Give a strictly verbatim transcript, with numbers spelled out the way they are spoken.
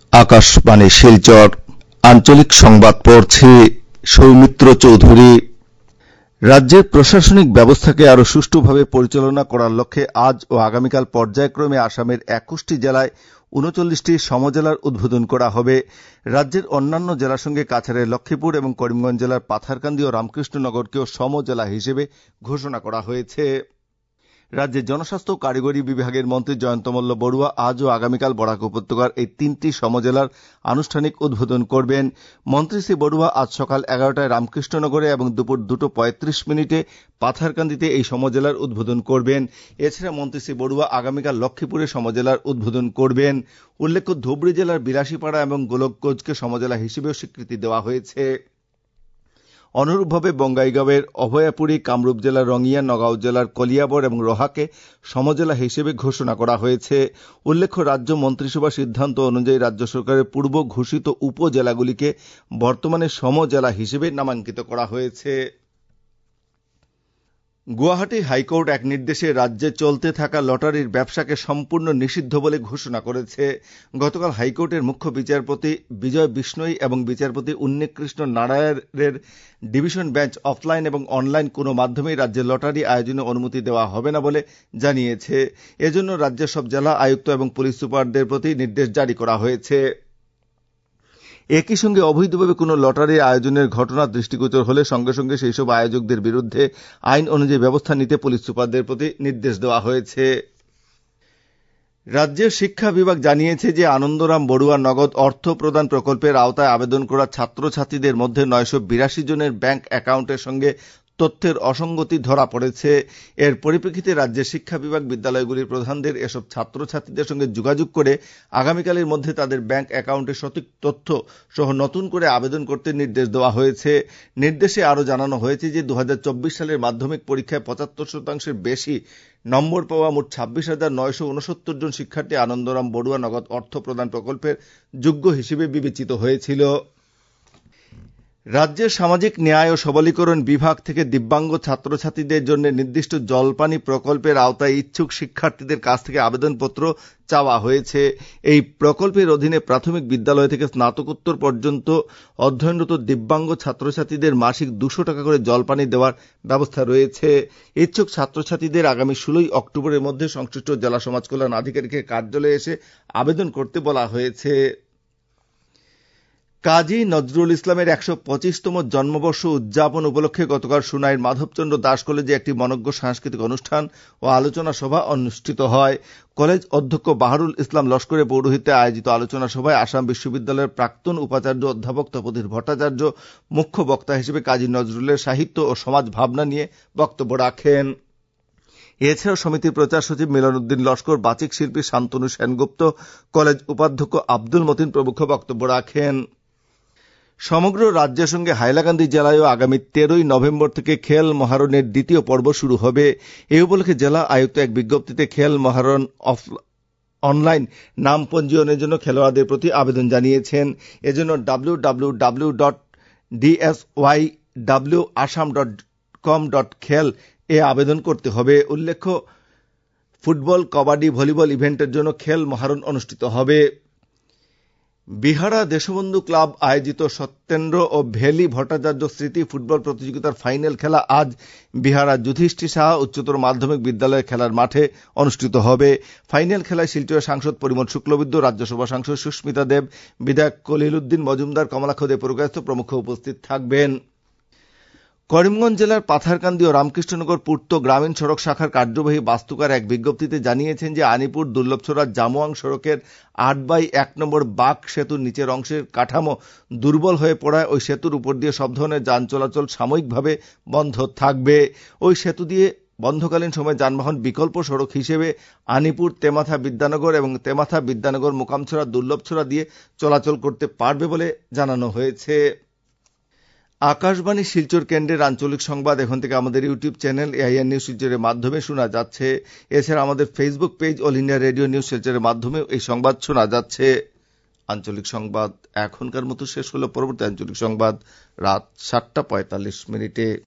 আকাশবাণী শিলচর আঞ্চলিক সংবাদ পড়ছি সৌমিত্র চৌধুরী। রাজ্যের প্রশাসনিক ব্যবস্থাকে আরো সুষ্ঠুভাবে পরিচালনা করার লক্ষ্যে আজ ও আগামীকাল পর্যায়ক্রমে আসামের একুশটি জেলায় উনচল্লিশটি সমজেলার উদ্বোধন করা হবে। রাজ্যের অন্যান্য জেলার সঙ্গে কাছাড়ের লক্ষ্মীপুর এবং করিমগঞ্জ জেলার পাথারকান্দি ও রামকৃষ্ণনগরকেও সমজেলা হিসেবে ঘোষণা করা হয়েছে। রাজ্যের জনস্বাস্থ্য ও কারিগরি বিভাগের মন্ত্রী জয়ন্ত মল্ল বড়ুয়া আজ ও আগামীকাল বরাক উপত্যকার এই তিনটি সমজেলার আনুষ্ঠানিক উদ্বোধন করবেন। মন্ত্রী শ্রী বড়ুয়া আজ সকাল এগারোটায় রামকৃষ্ণনগরে এবং দুপুর দুটো পঁয়ত্রিশ মিনিটে পাথারকান্দিতে এই সমজেলার উদ্বোধন করবেন। এছাড়া মন্ত্রী শ্রী বড়ুয়া আগামীকাল লক্ষ্মীপুরে সমজেলার উদ্বোধন করবেন। উল্লেখ্য, ধুবড়ী জেলার বিলাসীপাড়া এবং গোলকগঞ্জকে সমজেলা হিসেবেও স্বীকৃতি দেওয়া হয়েছে। অনুরূপভাবে বঙ্গাইগাঁওয়ের অভয়াপুরী, কামরূপ জেলার রঙিয়া, নগাঁও জেলার কলিয়াবর এবং রোহাকে সমজেলা হিসেবে ঘোষণা করা হয়েছে। উল্লেখ্য, রাজ্য মন্ত্রিসভার সিদ্ধান্ত অনুযায়ী রাজ্য সরকারের পূর্ব ঘোষিত উপজেলাগুলিকে বর্তমানে সমজেলা হিসেবে নামাঙ্কিত করা হয়েছে। গুয়াহাটি হাইকোর্ট এক নির্দেশে রাজ্যে চলতে থাকা লটারির ব্যবসাকে সম্পূর্ণ নিষিদ্ধ বলে ঘোষণা করেছে। গতকাল হাইকোর্টের মুখ্য বিচারপতি বিজয় বিষ্ণই এবং বিচারপতি উন্নীকৃষ্ণ নারায়ণের ডিভিশন বেঞ্চ অফলাইন এবং অনলাইন কোনো মাধ্যমেই রাজ্যে লটারি আয়োজনে অনুমতি দেওয়া হবে না বলে জানিয়েছে। এজন্য রাজ্যের সব জেলা আয়ুক্ত এবং পুলিশ সুপারদের প্রতি নির্দেশ জারি করা হয়েছে। একই সঙ্গে অবৈধভাবে কোনো লটারি আয়োজনের ঘটনা দৃষ্টিগোচর হলে সঙ্গে সঙ্গে সেই সব আয়োজকদের বিরুদ্ধে আইন অনুযায়ী ব্যবস্থা নিতে পুলিশ সুপারদের প্রতি নির্দেশ দেওয়া হয়েছে। রাজ্যের শিক্ষা বিভাগ জানিয়েছে যে আনন্দরাম বড়ুয়া নগদ অর্থ প্রদান প্রকল্পের আওতায় আবেদন করা ছাত্রছাত্রীদের মধ্যে নয়শো বিরাশি জনের ব্যাংক অ্যাকাউন্টের সঙ্গে তথ্যের অসঙ্গতি ধরা পড়েছে। এর পরিপ্রেক্ষিতে রাজ্যের শিক্ষা বিভাগ বিদ্যালয়গুলির প্রধানদের এসব ছাত্রছাত্রীদের সঙ্গে যোগাযোগ করে আগামীকালের মধ্যে তাদের ব্যাংক অ্যাকাউন্টের সঠিক তথ্য সহ নতুন করে আবেদন করতে নির্দেশ দেওয়া হয়েছে। নির্দেশে আরও জানানো হয়েছে যে দু হাজার চব্বিশ সালের মাধ্যমিক পরীক্ষায় পঁচাত্তর শতাংশের বেশি নম্বর পাওয়া মোট ছাব্বিশ হাজার নয়শো উনসত্তর জন শিক্ষার্থী আনন্দরাম বড়ুয়া নগদ অর্থ প্রদান প্রকল্পের যোগ্য হিসেবে বিবেচিত হয়েছিল। রাজ্যের সামাজিক ন্যায় ও সবলীকরণ বিভাগ থেকে দিব্যাঙ্গ ছাত্রছাত্রীদের জন্য নির্দিষ্ট জলপানি প্রকল্পের আওতায় ইচ্ছুক শিক্ষার্থীদের কাছ থেকে আবেদনপত্র চাওয়া হয়েছে। এই প্রকল্পের অধীনে প্রাথমিক বিদ্যালয় থেকে স্নাতকোত্তর পর্যন্ত অধ্যয়নরত দিব্যাঙ্গ ছাত্রছাত্রীদের মাসিক দুশো টাকা করে জলপানি দেওয়ার ব্যবস্থা রয়েছে। ইচ্ছুক ছাত্রছাত্রীদের আগামী ষোলোই অক্টোবরের মধ্যে সংশ্লিষ্ট জেলা সমাজ কল্যাণ আধিকারিকের কার্যালয়ে এসে আবেদন করতে বলা হয়েছে। কাজী নজরুল ইসলামের একশো পঁচিশতম জন্মবর্ষ উদযাপন উপলক্ষে গতকাল সুনাইর মাধবচন্দ্র দাস কলেজে একটি মনজ্ঞ সাংস্কৃতিক অনুষ্ঠান ও আলোচনা সভা অনুষ্ঠিত হয়। কলেজ অধ্যক্ষ বাহারুল ইসলাম লস্করের পৌরোহিত্যে আয়োজিত আলোচনা সভায় আসাম বিশ্ববিদ্যালয়ের প্রাক্তন উপাচার্য অধ্যাপক তপোধীর ভট্টাচার্য মুখ্য বক্তা হিসেবে কাজী নজরুলের সাহিত্য ও সমাজ ভাবনা নিয়ে বক্তব্য রাখেন। এছাড়াও সমিতির প্রচার সচিব মিলন উদ্দিন লস্কর, বাচিক শিল্পী শান্তনু সেনগুপ্ত, কলেজ উপাধ্যক্ষ আব্দুল মতিন প্রমুখ বক্তব্য রাখেন। সমগ্র রাজ্যের সঙ্গে হাইলাকান্দি জেলায়ও আগামী তেরোই নভেম্বর থেকে খেল মহারণের দ্বিতীয় পর্ব শুরু হবে। এই উপলক্ষে জেলা আয়ুক্ত এক বিজ্ঞপ্তিতে খেল মহারণ অফ অনলাইন নাম পঞ্জীয়নের জন্য খেলোয়াড়দের প্রতি আবেদন জানিয়েছেন। এজন্য W W W dot D S Y W Assam dot com dot খেল এ আবেদন করতে হবে। উল্লেখ্য, ফুটবল, কবাডি, ভলিবল ইভেন্টের জন্য খেল মহারণ অনুষ্ঠিত হবে। বিহারা দেশবন্ধু ক্লাব আয়োজিত সত্যেন্দ্র ও ভেলি ভট্টাচার্য স্মৃতি ফুটবল প্রতিযোগিতার ফাইনাল খেলা আজ বিহারা যুধিষ্ঠির সাহা উচ্চতর মাধ্যমিক বিদ্যালয়ের খেলার মাঠে অনুষ্ঠিত হবে। ফাইনাল খেলায় শিলচরের সাংসদ পরিমল শুক্লবৈদ্য, রাজ্যসভা সাংসদ সুস্মিতা দেব, বিধায়ক কলিল উদ্দিন মজুমদার, কমলাক্ষ দে পুরকায়স্থ প্রমুখ উপস্থিত থাকবেন। করিমগঞ্জ জেলার পাথারকান্দি ও রামকৃষ্ণনগর পূর্ত গ্রামীণ সড়ক শাখার কার্যবাহী বাস্তুকার এক বিজ্ঞপ্তিতে জানিয়েছেন যে আনিপুর দুর্লভছড়া জামুয়াং সড়কের আট বাই এক নম্বর বাক সেতুর নিচের অংশের কাঠামো দুর্বল হয়ে পড়ায় ওই সেতুর উপর দিয়ে সব ধরনের যান চলাচল সাময়িকভাবে বন্ধ থাকবে। ওই সেতু দিয়ে বন্ধকালীন সময় যানবাহন বিকল্প সড়ক হিসেবে আনিপুর তেমাথা বিদ্যানগর এবং তেমাথা বিদ্যানগর মোকামছড়া দুর্লভছড়া দিয়ে চলাচল করতে পারবে বলে জানানো হয়েছে। আকাশবাণী শিলচর কেন্দ্রের আঞ্চলিক সংবাদ এখন থেকে আমাদের ইউটিউব চ্যানেল এআইআর নিউজ শিলচরের মাধ্যমে শোনা যাচ্ছে। এছাড়া আমাদের Facebook page all India radio news শিলচরের মাধ্যমে এই সংবাদ শোনা যাচ্ছে। আঞ্চলিক সংবাদ এখনকার মতো শেষ হলো। পরবর্তী আঞ্চলিক সংবাদ রাত সাতটা পঁয়তাল্লিশ মিনিটে।